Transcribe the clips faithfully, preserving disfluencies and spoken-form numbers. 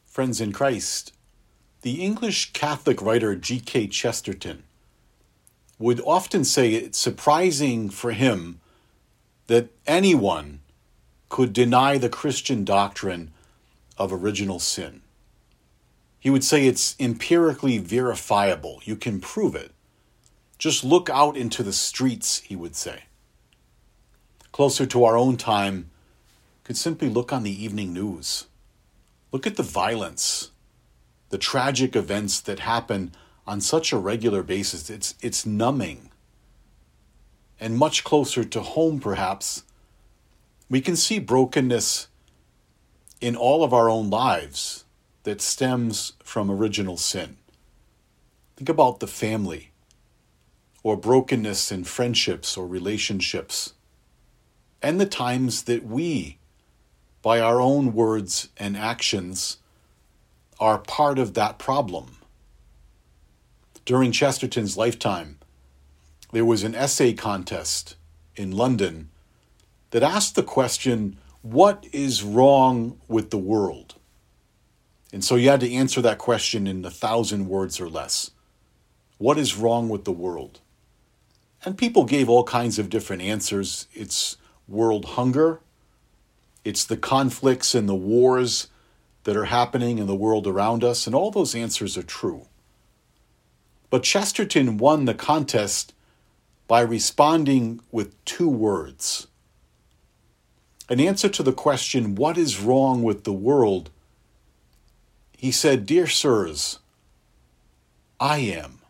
Friends in Christ, the English Catholic writer G K Chesterton would often say it's surprising for him that anyone could deny the Christian doctrine of original sin. He would say it's empirically verifiable. You can prove it. Just look out into the streets, he would say. Closer to our own time, could simply look on the evening news. Look at the violence, the tragic events that happen on such a regular basis. It's, it's numbing. And much closer to home, perhaps, we can see brokenness in all of our own lives that stems from original sin. Think about the family, or brokenness in friendships or relationships, and the times that we, by our own words and actions, are part of that problem. During Chesterton's lifetime, there was an essay contest in London that asked the question, what is wrong with the world? And so you had to answer that question in a thousand words or less. What is wrong with the world? And people gave all kinds of different answers. It's world hunger. It's the conflicts and the wars that are happening in the world around us, and all those answers are true. But Chesterton won the contest by responding with two words. An answer to the question, what is wrong with the world? He said, "Dear sirs, I am.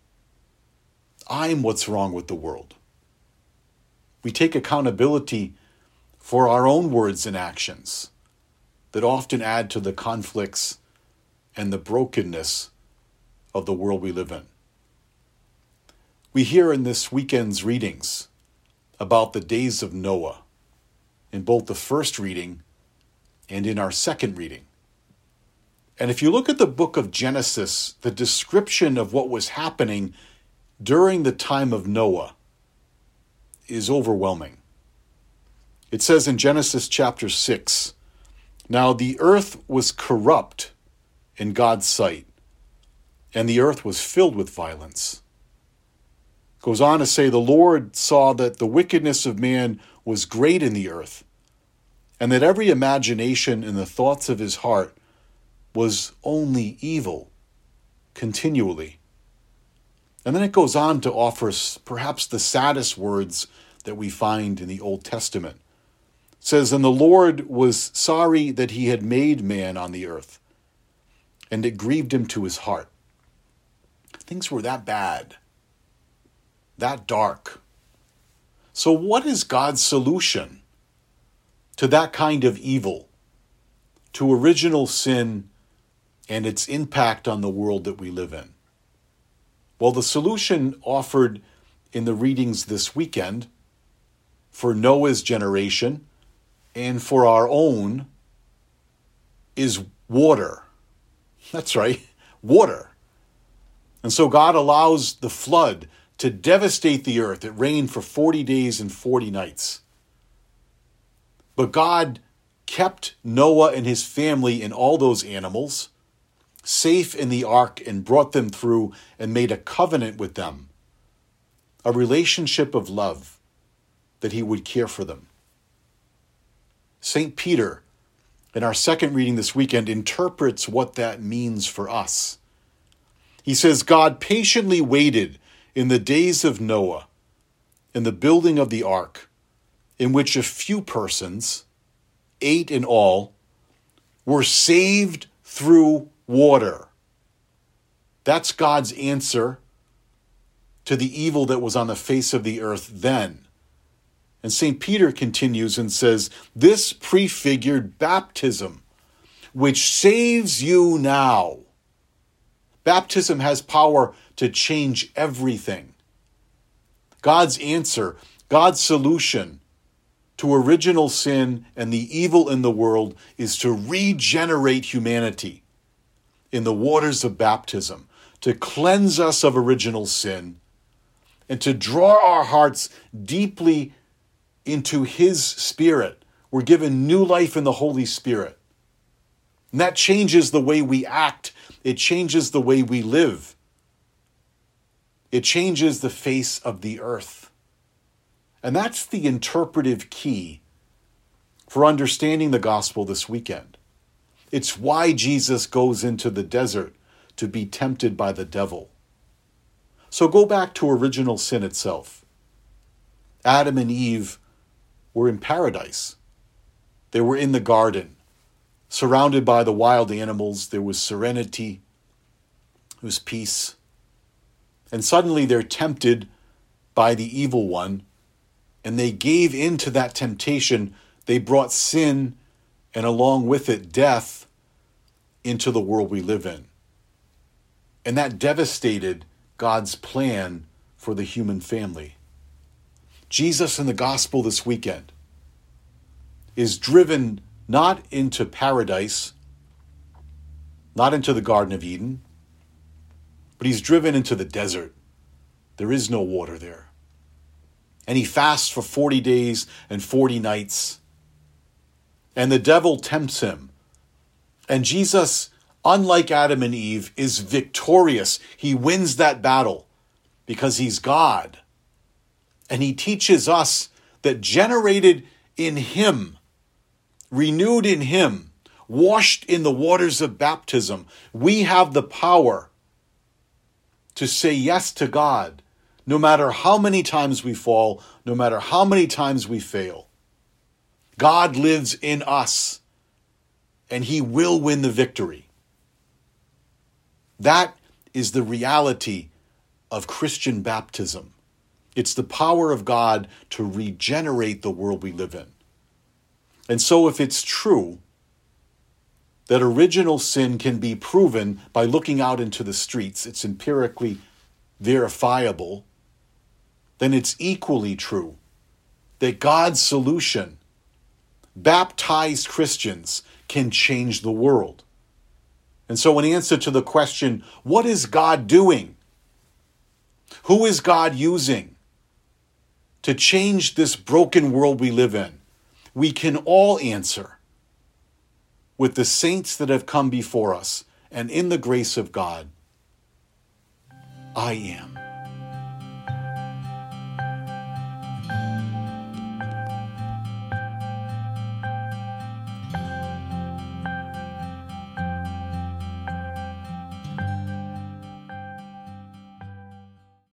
I'm what's wrong with the world." We take accountability for our own words and actions that often add to the conflicts and the brokenness of the world we live in. We hear in this weekend's readings about the days of Noah, in both the first reading and in our second reading. And if you look at the book of Genesis, the description of what was happening during the time of Noah is overwhelming. It says in Genesis chapter six, "Now the earth was corrupt in God's sight, and the earth was filled with violence." Goes on to say, "The Lord saw that the wickedness of man was great in the earth, and that every imagination and the thoughts of his heart was only evil continually." And then it goes on to offer perhaps the saddest words that we find in the Old Testament. It says, "And the Lord was sorry that he had made man on the earth, and it grieved him to his heart." Things were that bad, that dark. So what is God's solution to that kind of evil, to original sin and its impact on the world that we live in? Well, the solution offered in the readings this weekend for Noah's generation and for our own is water. That's right, water. And so God allows the flood to devastate the earth. It rained for forty days and forty nights. But God kept Noah and his family and all those animals safe in the ark and brought them through and made a covenant with them, a relationship of love that he would care for them. Saint Peter, in our second reading this weekend, interprets what that means for us. He says, "God patiently waited in the days of Noah, in the building of the ark, in which a few persons, eight in all, were saved through water." That's God's answer to the evil that was on the face of the earth then. And Saint Peter continues and says, "This prefigured baptism, which saves you now." Baptism has power to change everything. God's answer, God's solution to original sin and the evil in the world is to regenerate humanity in the waters of baptism, to cleanse us of original sin, and to draw our hearts deeply into his Spirit. We're given new life in the Holy Spirit. And that changes the way we act. It changes the way we live. It changes the face of the earth. And that's the interpretive key for understanding the gospel this weekend. It's why Jesus goes into the desert to be tempted by the devil. So go back to original sin itself. Adam and Eve were in paradise. They were in the garden, surrounded by the wild animals. There was serenity. There was peace. And suddenly they're tempted by the evil one, and they gave in to that temptation. They brought sin, and along with it, death, into the world we live in. And that devastated God's plan for the human family. Jesus in the gospel this weekend is driven not into paradise, not into the Garden of Eden, but he's driven into the desert. There is no water there. And he fasts for forty days and forty nights. And the devil tempts him. And Jesus, unlike Adam and Eve, is victorious. He wins that battle because he's God. And he teaches us that generated in him, renewed in him, washed in the waters of baptism, we have the power to say yes to God, no matter how many times we fall, no matter how many times we fail. God lives in us, and he will win the victory. That is the reality of Christian baptism. It's the power of God to regenerate the world we live in. And so if it's true that original sin can be proven by looking out into the streets, it's empirically verifiable, then it's equally true that God's solution, baptized Christians, can change the world. And so in answer to the question, what is God doing? Who is God using to change this broken world we live in? We can all answer with the saints that have come before us, and in the grace of God, I am.